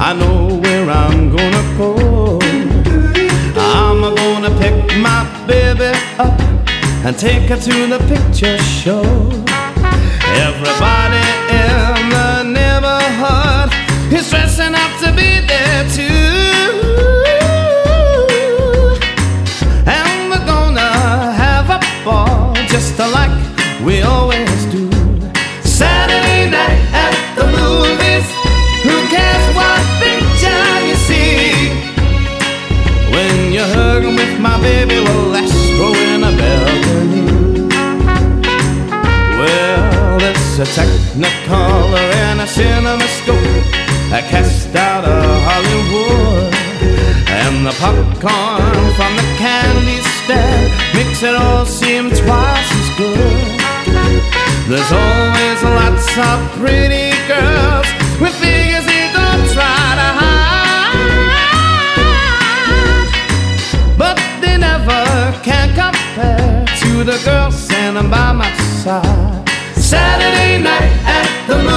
I know where I'm gonna go. I'm gonna pick my baby up and take her to the picture show. Everybody in the neighborhood is dressing up to be there too. And we're gonna have a ball just like we always do. Saturday night at the movies, who cares what picture you see? When you're hugging with my baby, well, that's throwing a balcony. Well, it's a Technicolor and a CinemaScope, a cast out of Hollywood. And the popcorn from the candy stand makes it all seem twice as good. There's always lots of pretty girls with figures they don't try to hide, but they never can compare to the girl standing by my side. Saturday night at the movies,